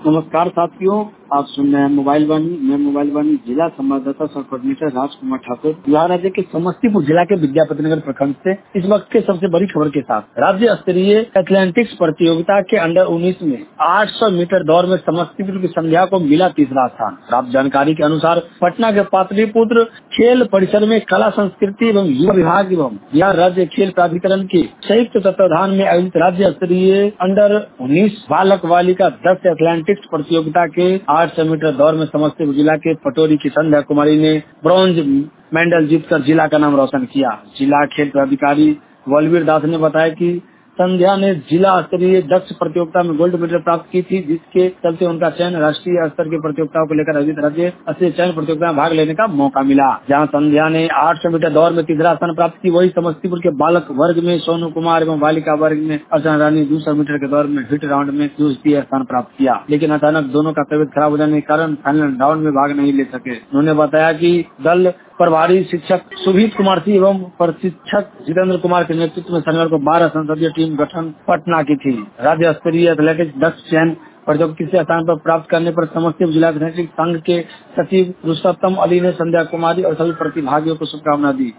नमस्कार साथियों, आप सुन रहे हैं मोबाइल वाणी। मैं मोबाइल वाणी जिला संवाददाता सह कोऑर्डिनेटर राजकुमार ठाकुर बिहार राज्य के समस्तीपुर जिला के विद्यापतिनगर प्रखंड से इस वक्त के सबसे बड़ी खबर के साथ। राज्य स्तरीय एथलेटिक्स प्रतियोगिता के अंडर 19 में 800 मीटर दौड़ में समस्तीपुर की संध्या को मिला तीसरा स्थान। प्राप्त जानकारी के अनुसार पटना के पाटलिपुत्र खेल परिसर में कला संस्कृति एवं युवा विभाग एवं बिहार राज्य खेल प्राधिकरण के संयुक्त तत्वाधान में आयोजित राज्य स्तरीय अंडर 19 बालक बालिका 10 एथलेटिक्स प्रतियोगिता के 800 मीटर दौड़ में समस्तीपुर जिला के पटोरी की संध्या कुमारी ने ब्रॉन्ज मेडल जीतकर जिला का नाम रोशन किया। जिला खेल प्राधिकारी बलवीर दास ने बताया कि संध्या ने जिला स्तरीय दक्ष प्रतियोगिता में गोल्ड मेडल प्राप्त की थी, जिसके चलते उनका चयन राष्ट्रीय स्तर की प्रतियोगिताओं को लेकर आयोजित राज्य स्तरीय चयन प्रतियोगिता में भाग लेने का मौका मिला। जहां संध्या ने 800 मीटर दौड़ में तीसरा स्थान प्राप्त की, वही समस्तीपुर के बालक वर्ग में सोनू कुमार एवं बालिका वर्ग में अर्चना रानी 200 मीटर के दौड़ में हिट राउंड में द्वितीय स्थान प्राप्त किया। लेकिन अचानक दोनों का तबियत खराब हो जाने के कारण फाइनल राउंड में भाग नहीं ले सके। उन्होंने बताया कि दल प्रभारी शिक्षक सुभीत कुमार सिंह एवं प्रशिक्षक जितेंद्र कुमार के नेतृत्व में शनिवार को 12 संसदीय टीम गठन पटना की थी। राज्य स्तरीय एथलेटिक्स दक्ष चयन प्रतियोगिता तीसरे स्थान पर प्राप्त करने पर समस्तीपुर जिला एथलेटिक्स संघ के सचिव रुस्तम अली ने संध्या कुमारी और सभी प्रतिभागियों को शुभकामना दी।